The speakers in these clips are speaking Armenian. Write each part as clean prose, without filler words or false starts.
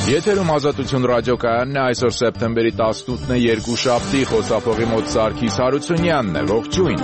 Եթերում Ազատություն ռադիոկայանն է, այսօր սեպտեմբերի 18-ն է, երկուշաբթի, խոսափողի մոտ Սարգիս Հարությունյանն է, ողջույն։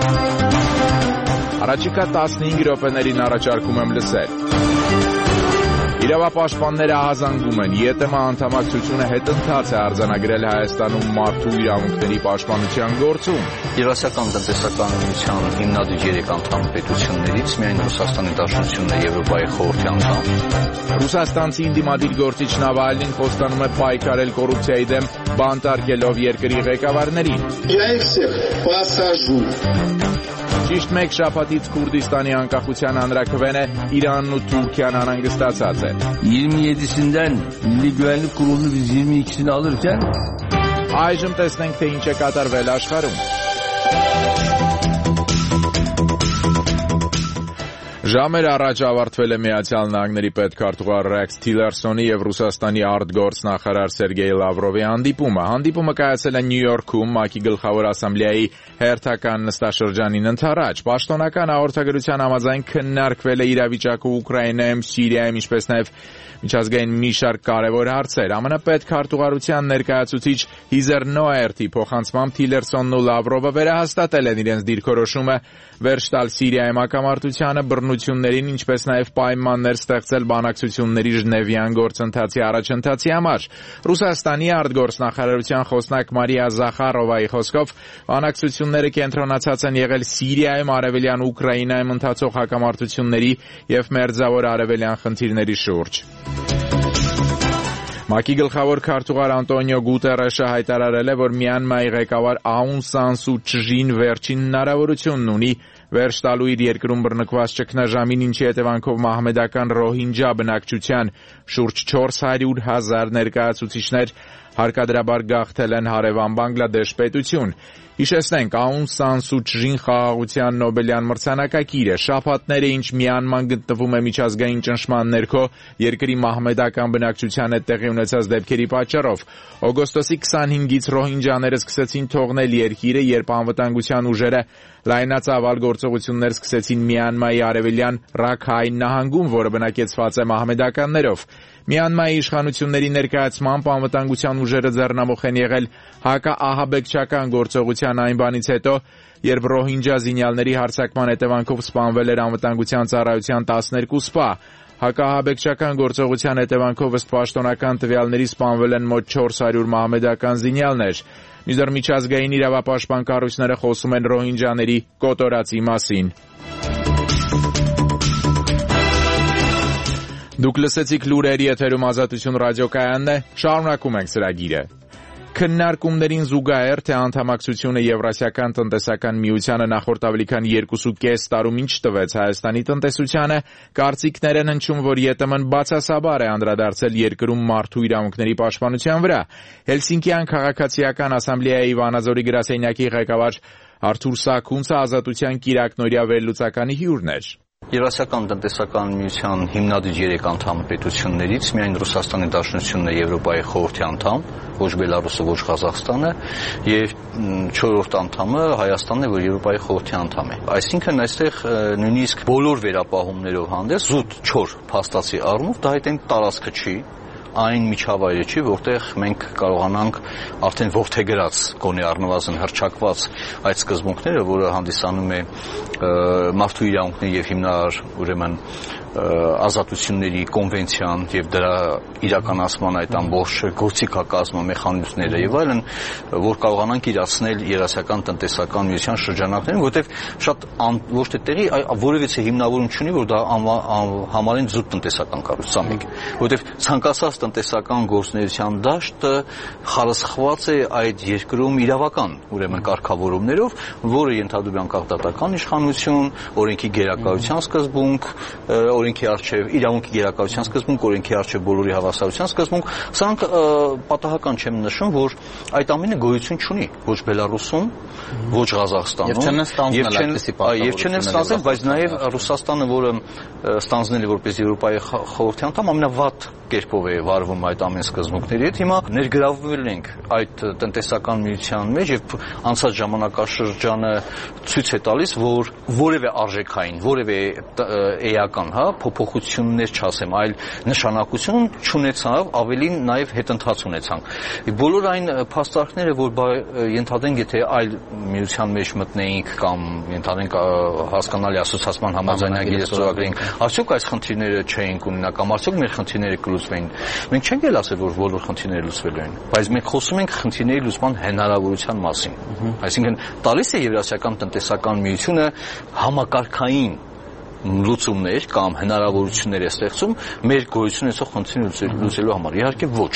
Առաջիկա 15 րոպեներին առաջարկում եմ լսել։ Իրավապաշտպանները ահազանգում են, ԵՏՄ անդամակցությունը հետընթաց է արձանագրել Հայաստանում մարդու իրավունքների պաշտպանության գործում։ Եվրասիական տնտեսական միության հիմնադիր 3 անդամ պետություններից միայն Ռուսաստանի Դաշնությունն է Եվրոպայի խորհրդի անդամ։ Ռուսաստանցի ընդդիմադիր գործիչ Նավալնին խոստանում է պայքարել կոռուպցիայի դեմ, բանտարկելով երկրի ղեկավարներին։ Ճիշտ մեկ շաբաթից Քուրդիստանի անկախության հանրաքվեն է, Իրանն ու Թուրքիան անհանգստացած են։ 27-sinden Milli Güvenlik Kurulu'nu biz 22'sini alırken Այժմ տեսնենք, թե ինչ է կատարվել աշխարհում։ Ժամեր առաջ ավարտվել է Միացյալ Նահանգների պետքարտուղար Ռեքս Թիլերսոնի եւ Ռուսաստանի արտգործնախարար Սերգեյ Լավրովի հանդիպումը։ Հանդիպումը կայացել է Նյու Յորքում ՄԱԿ-ի գլխավոր ասամբլեայի հերթական նստաշրջանին ընդառաջ։ Պաշտոնական հաղորդագրության համաձայն քննարկվել է իրավիճակը Ուկրաինայում, Սիրիայում, ինչպես նաեւ միջազգային մի շարք կարևոր հարցեր։ ԱՄՆ պետքարտուղարության ներկայացուցիչ Հիզեր Նոերթի փոխանցմամբ Թիլերսոնն ու Լավրովը վերահաստատել են իրենց դիրքորոշումը վերջ տալ Սիրիայում ակամարտությանը, բռնություններին, ինչպես նաև պայմաններ ստեղծել բանակցությունների Ժնևյան գործընթացի առաջընթացի համար։ Ռուսաստանի արտգործնախարարության խոսնակ Մարիա Զախարովայի խոսքով բանակցությունները կենտրոնացած են եղել Սիրիայում, Արևելյան Ուկրաինայում ընթացող հակամարտությունների եւ Մերձավոր Արևելյան խնդիրների շուրջ։ ՄԱԿ-ի գլխավոր քարտուղար Անտոնիո Գուտերեշը հայտարարել է, որ Մյանմայի ղեկավար Աուն Սան Սու Չժին վերջին հնարավորությունն ունի վերջ տալու իր երկրում բռնկված ճգնաժամին, ինչի հետևանքով մահմեդական Ռոհինջա բնակչության շուրջ 400,000 ներկայացուցիչներ հարկադրաբար գաղթել են հարևան Բանգլադեշ պետություն։ Հիշեցնենք, Աուն Սան Սու Չժին խաղաղության Նոբելյան մրցանակակիր է։ Շաբաթները, ինչ Մյանման գտնվում է միջազգային ճնշման ներքո երկրի մահմեդական բնակչության հետ տեղի ունեցած դեպքերի պատճառով։ Օգոստոսի 25-ից ռոհինջաները սկսեցին թողնել երկիրը, երբ անվտանգության ուժերը լայնածավալ գործողություններ սկսեցին Մյանմայի արևելյան Ռաքհայն նահանգում, որը բնակեցված է մահմեդականներով։ Մյանմայի իշխանությունների ներկայացմամբ անվտանգության ուժերը ձեռնամուխ են եղել հակաահաբեկչական գործողության այն բանից հետո, երբ ռոհինջա զինյալների հարձակման հետևանքով սպանվել էր անվտանգության ծառայության 12 սպա։ Հակաահաբեկչական գործողության հետևանքով ըստ պաշտոնական տվյալների սպանվել են մոտ 400 մահմեդական զինյալներ։ Մինչդեռ միջազգային իրավապաշտպան կառույցները խոսում են ռոհինջաների կոտորածի մասին։ Դուք լսեցիք լուրերի եթերում Ազատություն ռադիոկայանն է, շարունակում ենք ծրագիրը։ Քննարկումներին զուգահեռ, թե անդամակցությունը Եվրասիական տնտեսական միությանը նախորդ ավելի քան 2.5 տարում ինչ տվեց Հայաստանի տնտեսությանը, կարծիքներ են հնչում, որ ԵՏՄ-ն բացասաբար է անդրադարձել երկրում մարդու իրավունքների պաշտպանության վրա։ Հելսինկյան քաղաքացիական ասամբլեայի Վանաձորի գրասենյակի ղեկավար Արթուր Սաքունցը Ազատության կիրակնօրյա վերլուծականի հյուրն էր։ Եվրասիական տնտեսական միության հիմնադիր 3 անդամ պետություններից միայն Ռուսաստանի Դաշնությունն է Եվրոպայի խորհրդի անդամ, ոչ Բելարուսը, ոչ Ղազախստանը, եւ 4-րդ անդամը Հայաստանն է, որ Եվրոպայի խորհրդի անդամ է։ Այսինքն այստեղ նույնիսկ բոլոր վերապահումներով հանդերձ զուտ 4 փաստացի առումով դա այդ տարածքը չի, այն միջավայրը չի, որտեղ մենք կարողանանք արդեն ողթեգրած, գոնե առնվազն հռչակված այդ սկզբունքները, որը հանդիսանում է մարդու իրավունքների եւ հիմնարար ուրեմն ազատությունների կոնվենցիան եւ դրա իրականացման այդ ամբողջ գործիքակազմը, մեխանիզմները եւ այլն, որ կարողանանք իրացնել Եվրասիական տնտեսական միության շրջանակներում, որտեղ շատ ոչ թե տեղի որևիցե հիմնավորում չունի, որ դա համարեն զուտ տնտեսական կառույց, սա մեկ, որտեղ ցանկացած տնտեսական գործունեության դաշտը խարսխված է այդ երկրում իրավական ուրեմն կարգավորումներով, որը ենթադրում է անկախ դատական իշխանություն, օրենքի գերակայության սկզբունք, օրենքի արչև իրավունքի գերակայության սկզբունք, օրենքի արչև բոլորի հավասարության սկզբունք, սրանք պատահական չեմ նշում, որ այդ ամենը գոյություն չունի ոչ Բելարուսում, ոչ Ղազախստանում, եւ չեն ստանձնել, բայց նաեւ Ռուսաստանը, որը ստանձնել է որպես Եվրոպայի խորհրդի անդամ, ամենավատ կերպով է վարվում այդ ամեն սկզբունքների հետ։ Հիմա ներգրավվել ենք այդ տնտեսական միության մեջ եւ անցած ժամանակաշրջանը ցույց է տալիս, որ որևէ արժեքային, որևէ էական, փոփոխություններ չասեմ, այլ նշանակություն չունեցավ, ավելին նաև հետընթաց ունեցանք։ Բոլոր այն փաստարկները, որ ենթադրենք, եթե այլ միության մեջ մտնեինք կամ ենթադրենք հասկանալի ասոցիացիան համաձայնագիր ստորագրենք, արդյոք այս խնդիրները չէին ունենա կամ արդյոք մեր խնդիրները կլուծվեին։ Մենք չենք էլ ասել, որ բոլոր խնդիրները լուծվելու են, բայց մենք խոսում ենք խնդիրների լուծման հնարավորության մասին։ Այսինքն տալիս է Եվրասիական տնտեսական միությունը համակարգային լուծումներ կամ հնարավորություններ է ստեղծում մեր գոյություն ունեցող խնդիրները լուծելու համար։ Իհարկե ոչ։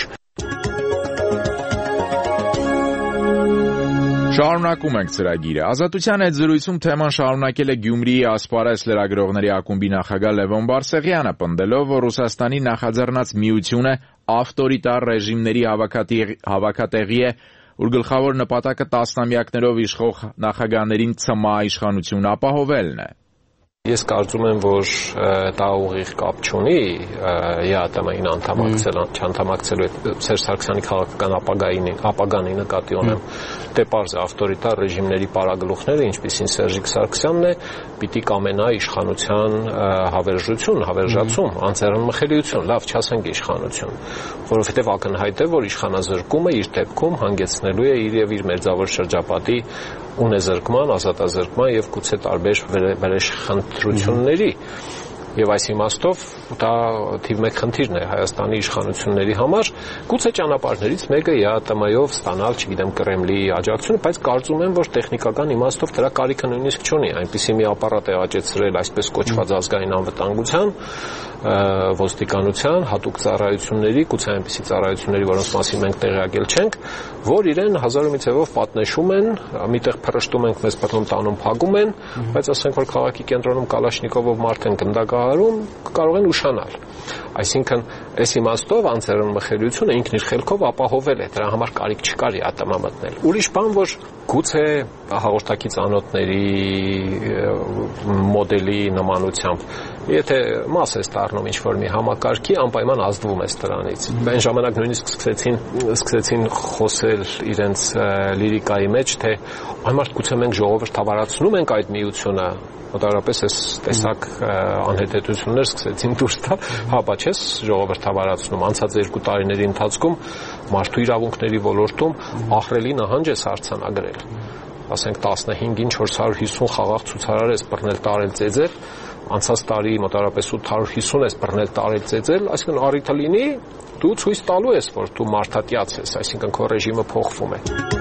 Շարունակում ենք ծրագիրը։ Ազատության հետ զրույցում թեման շարունակել է Գյումրիի Ասպարես լրագրողների ակումբի նախագահ Լևոն Բարսեղյանը, պնդելով, որ Ռուսաստանի նախաձեռնած միությունը ավտորիտար ռեժիմների հավաքատեղի է, ուր գլխավոր նպատակը տասնամյակներով իշխող նախագահներին ցմահ իշխանություն ապահովելն է։ Ես կարծում եմ, որ դա ուղիղ կապ չունի ԵԱՏՄ-ին անդամակցելու Սերժ Սարգսյանի քաղաքական ապագանի նկատի ունեմ։ Դե պարզ է, ավտորիտար ռեժիմների պարագլուխները, ինչպիսին Սերժիկ Սարգսյանն է, պիտի կամենա իշխանության հավերժացում, անձեռնմխելիություն, լավ չասենք իշխանություն, որովհետև ակնհայտ է, որ իշխանազրկումը իր դեպքում հանգեցնելու է իր եւ իր մերձավոր շրջապատի ունեզրկման, ազատազրկման եւ գուցե տարբեր վերեշխնդրությունների եւ այս իմաստով դա թիվ 1 խնդիրն է Հայաստանի իշխանությունների համար, գուցե ճանապարհներից մեկը ԵԱՏՄ-ով ստանալ, չգիտեմ, Կրեմլի աջակցությունը, բայց կարծում եմ, որ տեխնիկական իմաստով դրա կարիքը նույնիսկ չունի, այնպիսի մի ապարատ է աճեցրել այսպես կոչված ազգային անվտանգության, ոստիկանության, հատուկ ծառայությունների, գուցե այնպիսի ծառայությունների, որոնց մասին մենք տեղյակել չենք, որ իրեն հազար ու մի ձևով պատնեշում են, միտեղ փռշտում ենք, մեզ բռնում տանում փակում են, բայց ասենք որ քաղաքի կենտրոնում կալաշնիկովով մարդ են գնդակահարում, կարող են ուշանալ։ Այսինքն, այս իմաստով անձեռնմխելիությունը ինքն իր խելքով ապահովել է, դրա համար կարիք չկար ԵԱՏՄ մտնել։ Ուրիշ բան, որ գուցե հաղորդակից անոթների մոդելի նմանությամբ, եթե մաս է ստառնում ինչ-որ մի համակարգի, անպայման ազդվում է դրանից։ Այն ժամանակ նույնիսկ սկսեցին խոսել իրենց լիրիկայի մեջ, թե այմարդ գուցե մենք ժողովրդավարացնում ենք այդ միությունը, մոտավորապես այս տեսակ անհետեթություններ սկսեցին դուրս տալ, հա, բա չես ժողովրդավարացնում, անցած 2 տարիների ընթացքում մարդու իրավունքների ոլորտում ահռելի նահանջ ես արձանագրել, ասենք 15-ին 450 խաղաղ ցուցարար ես բռնել, տարել, ծեծել, անցած տարի մոտավորապես 850 ես բռնել, տարել, ծեծել, այսինքն առիթը լինի, դու ցույց տալու ես, որ դու մարդատյաց ես, այսինքն քո ռեժիմը փոխվում է։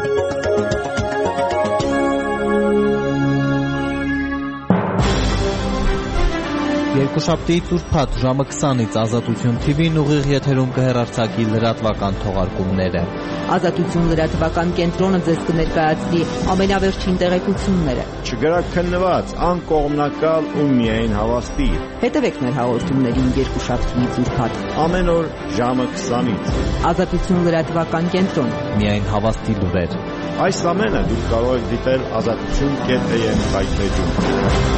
Երկուշաբթիից ուրբաթ ժամը 20-ից Ազատություն TV-ն ուղիղ եթերում կհեռարձակի լրատվական թողարկումները։ Ազատություն լրատվական կենտրոնը ձեզ կներկայացնի ամենավերջին տեղեկությունները։ Չգրաքննված, անկողմնակալ ու միայն հավաստի։ Հետևեք մեր հաղորդումներին երկուշաբթիից ուրբաթ Ամեն օր ժամը 20-ից։ Ազատություն լրատվական կենտրոն։ Միայն հավաստի լուրեր։ Այս ամենը դուք կարող եք դիտել azatutun.am հայտնեջում։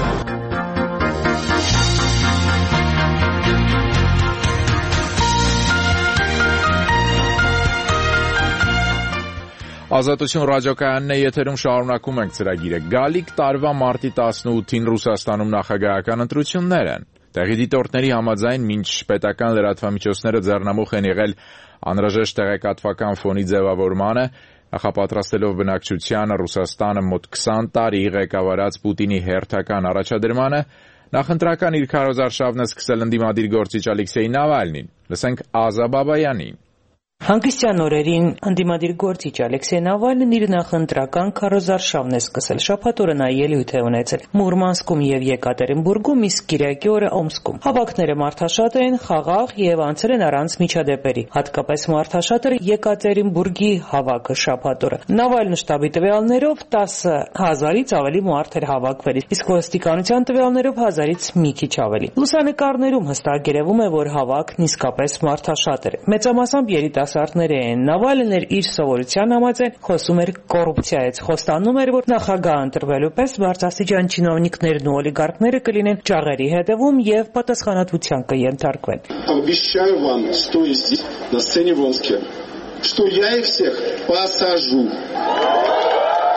Ազատություն ռադիոկայանն է, եթերում շարունակում ենք ծրագիրը։ Գալիք տարվա մարտի 18-ին Ռուսաստանում նախագահական ընտրություններ են։ Տեղի դիտորդների համաձայն մինչ պետական լրատվամիջոցները ձեռնամուխ են եղել անհրաժեշտ տեղեկատվական ֆոնի ձևավորմանը, նախապատրաստելով բնակչությանը Ռուսաստանը մոտ 20 տարի ղեկավարած Պուտինի հերթական առաջադրմանը, նախընտրական իր քարոզարշավն է սկսել ընդդիմադիր գործիչ Ալեքսեյ Նավալնին։ Լսենք Ազա Բաբայանին։ Հանգստյան օրերին ընդդիմադիր գործիչ Ալեքսեյ Նավալնին իր նախընտրական քարոզարշավն է սկսել։ Շաբաթ օրը նա ելույթ է ունեցել Մուրմանսկում եւ Եկատերինբուրգում, իսկ կիրակի օրը Օմսկում։ Հավաքները մարդաշատ են, խաղաղ եւ անցել են առանց միջադեպերի։ Հատկապես մարդաշատ էր Եկատերինբուրգի հավաքը շաբաթ օրը։ Նավալնի շտաբի տվյալներով 10,000-ից ավելի մարդ էր հավաքվել, իսկ ոստիկանության տվյալներով 1000-ից մի քիչ ավելի։ Լուսանկարներում հստակ երևում է, որ հավաքն իսկապես մարդաշատ էր։ Մեծամասամբ երիտասարդներ են։ Նավալնին իր սովորության համաձայն խոսում էր կոռուպցիայից, խոստանում էր, որ նախագահ ընտրվելու պես բարձրաստիճան չինովնիկներն ու օլիգարխները կլինեն ճաղերի հետևում եւ պատասխանատվության կենթարկվեն։ Обещаю вам, стоя здесь на сцене в Омске, что я их всех посажу. Я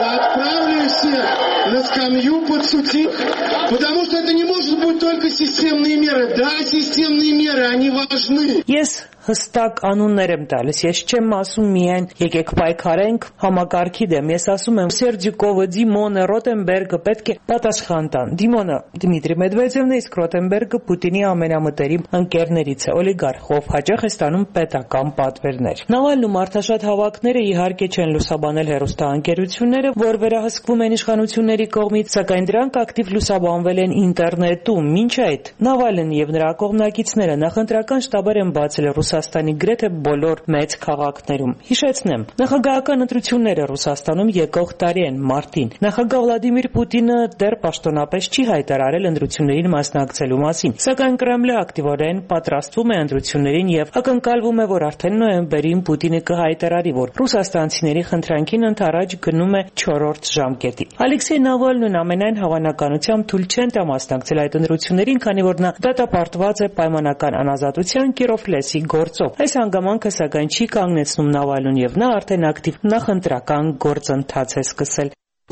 отправлю всех на скамью подсудимых. Потому что это не может быть только системные меры. Да, системные меры, они важны. Yes. Հստակ անուններ եմ տալիս, ես չեմ ասում միայն եկեք պայքարենք համակարգի դեմ, ես ասում եմ Սերջիկովը, Դիմոնը, Ռոտենբերգը պետք է պատասխան տան։ Դիմոնը Դմիտրի Մեդվեդևն է, իսկ Ռոտենբերգը Պուտինի ամենամտերիմ ընկերներից է, օլիգարխ, ով հաճախ է ստանում պետական պատվերներ։ Նավալնում արդաշատ հավաքները իհարկե չեն լուսաբանել հեռուստաընկերությունները, որ վերահսկվում են իշխանությունների կողմից, սակայն դրանք ակտիվ լուսաբանվել են ինտերնետում։ Մինչ այդ Նավալն եւ նրա կողմնակիցները նախընտրական շտաբեր են բացել Ռուսաստանի գրեթե բոլոր մեծ քաղաքներում։ Հիշեցնեմ, նախագահական ընտրությունները Ռուսաստանում եկող տարի են մարտին։ Նախագահ Վլադիմիր Պուտինը դեռ պաշտոնապես չի հայտարարել ընտրություններին մասնակցելու մասին, սակայն Կրեմլը ակտիվորեն պատրաստվում է ընտրություններին եւ ակնկալվում է, որ արդեն նոյեմբերին Պուտինը կհայտարարի, որ ռուսաստանցիների խնդրանքին ընդառաջ գնում է 4-րդ ժամկետի։ Ալեքսեյ Նավալնին ամենայն հավանականությամբ թույլ չեն տա մասնակցել այդ ընտրություններին, քանի որ նա դատապարտված է պայմանական անազատության Կիրովլեսի գործով։ Այս հանգամանքը սակայն չի կանգնեցնում Նավալուն եւ նա արդեն ակտիվ նախընտրական գործընթաց է սկսել։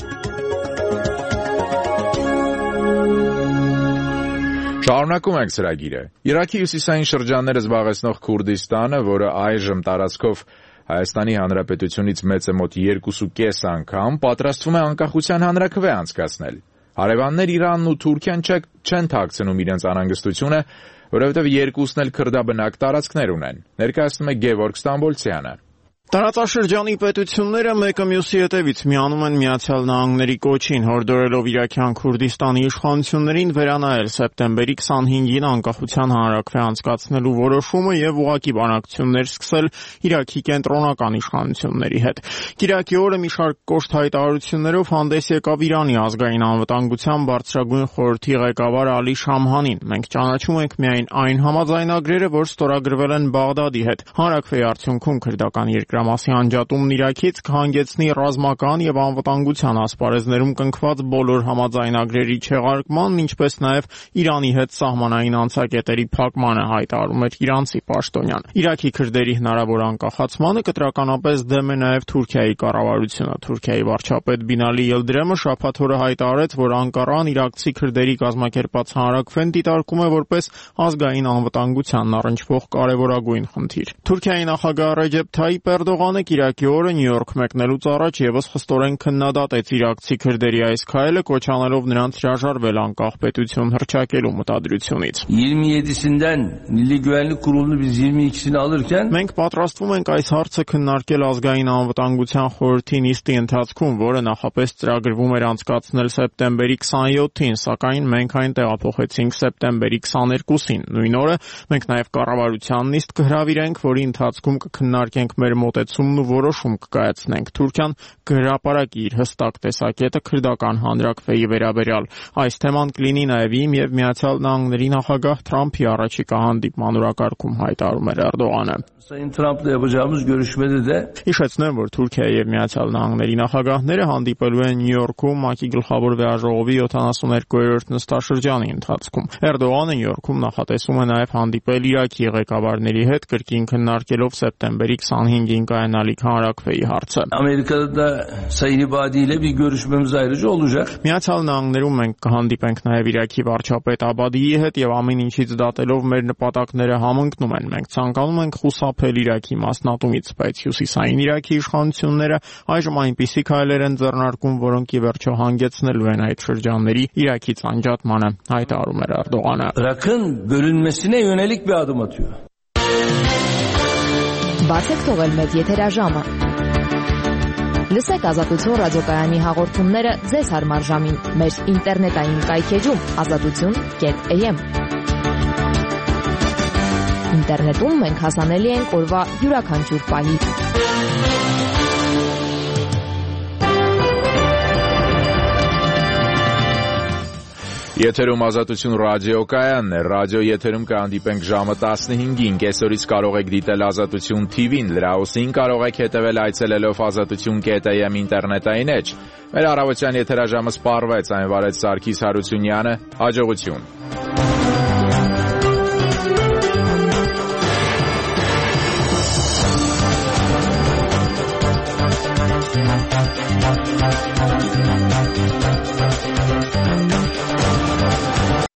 Շարունակում ենք ծրագիրը։ Իրաքի հյուսիսային շրջանները զբաղեցնող Քուրդիստանը, որը այժմ տարածքով Հայաստանի Հանրապետությունից մեծ է մոտ 2.5 անգամ, պատրաստվում է անկախության հանրաքվե անցկացնել։ Հարևաններ Իրանն ու Թուրքիան չեն թաքցնում իրենց անհանգստությունը, որովհետև երկուսն էլ քրդաբնակ տարածքներ ունեն։ Ներկայացնում է Գևորգ Ստամբոլցյանը։ Տարածաշրջանի պետությունները մեկը մյուսի հետևից միանում են Միացյալ Նահանգների կոչին, հորդորելով իրաքյան Քուրդիստանի իշխանություններին վերանայել սեպտեմբերի 25-ին անկախության հանրաքվե անցկացնելու որոշումը եւ ուղղակի բանակցություններ սկսել Իրաքի կենտրոնական իշխանությունների հետ։ Կիրակի օրը մի շարք կոշտ հայտարարություններով հանդես եկավ Իրանի ազգային անվտանգության բարձրագույն խորհրդի ղեկավար Ալի Շամհանին։ Մենք ճանաչում ենք միայն այն համաձայնագրերը, որ ստորագրվել են Բաղդադի հետ։ Հանրաքվեի արդյունքում քրդական Մասի անջատումն Իրաքից կհանգեցնի ռազմական եւ անվտանգության ասպարեզներում կնքված բոլոր համաձայնագրերի չեղարկման, ինչպես նաեւ Իրանի հետ սահմանային անցակետերի փակմանը, հայտարարում էր իրանցի պաշտոնյան։ Իրաքի քրդերի հնարավոր անկախացմանը կտրականապես դեմ է նաեւ Թուրքիայի կառավարությունը։ Թուրքիայի վարչապետ Բինալի Ելդրեմը շաբաթ օրը հայտարարեց, որ Անկարան իրաքցի քրդերի կազմակերպած հանրաքվեն դիտարկում է որպես ազգային անվտանգությանն առնչվող կարևորագույն խնդիր։ Թուրքիայի նախագահ Ռեջեփ Թայիփ Էրդողանը Կիրակի օրը Նյու Յորք մեկնելուց առաջ եւս խստորեն քննադատեց իրաքցի քրդերի այս քայլը, կոչանելով նրանց հրաժարվել անկախ պետություն հռչակելու մտադրությունից։ 27-ին Milli Güvenlik Kurulu'nu biz 22-sini alırken մենք պատրաստվում ենք այս հարցը քննարկել ազգային անվտանգության խորհրդի նիստի ընթացքում, որը նախապես ծրագրվում էր անցկացնել սեպտեմբերի 27-ին, սակայն մենք այն տեղափոխեցինք սեպտեմբերի 22-ին։ Նույն օրը մենք նաեւ կառավարության նիստ կհրավիրենք, որի ընթացքում կքննարկենք մեր մոտեցումն ու որոշում կկայացնենք։ Թուրքիան կհրապարակի իր հստակ տեսակետը քրդական հանրաքվեի վերաբերյալ։ Այս թեման կլինի նաև իմ եւ Միացյալ Նահանգների նախագահ Թրամփի առաջիկա հանդիպման օրակարգում, հայտարարում էր Էրդողանը։ Sayın Trump'la yapacağımız görüşmede de Հիշեցնեմ, որ Թուրքիայի եւ Միացյալ Նահանգների նախագահները հանդիպելու են Նյու Յորքում ՄԱԿ-ի գլխավոր վեաժողովի 72-րդ նստաշրջանի ընթացքում։ Էրդողանը Նյու Յորքում նախատեսում է նաև հանդիպել Իրաքի ղեկավարների հետ, կրկին քննարկելով սեպտեմբերի 25-ին կայանալիք հանրաքվեի հարցը։ Amerika'da da Sayın İbadi ile bir görüşmemiz ayrıca olacak. Միացյալ Նահանգներում մենք կհանդիպենք նաև Իրաքի վարչապետ Աբադիի հետ եւ ամեն ինչից դատելով մեր նպատակները համընկնում են։ Մենք ցանկանում ենք խուսափել Իրաքի մասնատումից, բայց հյուսիսային Իրաքի իշխանությունները այժմ այնպիսի քայլեր են ձեռնարկում, որոնք ի վերջո հանգեցնելու են այդ շրջանների Իրաքից անջատմանը, հայտարարում էր Էրդողանը։ Irak'ın bölünmesine yönelik bir adım atıyor. Բաց եք թողել մեծ եթերաժամը։ Լսեք Ազատություն ռադիոկայանի հաղորդումները ձեզ հարմար ժամին մեր ինտերնետային կայքեջում azatutun.am։ Ինտերնետում մենք հասանելի ենք օրվա յուրաքանչյուր պահի։ Եթերում Ազատություն ռադիոկայանն է, ռադիո եթերում կհանդիպենք ժամը 15-ին, կեսօրից կարող եք դիտել Ազատություն TV-ն, լրահոսին կարող եք հետևել այցելելով azatutun.am ինտերնետային էջ։ Մեր առավոտյան եթերաժամը սպառվեց, այն վարեց Սարգիս Հարությունյանը, հաջողություն։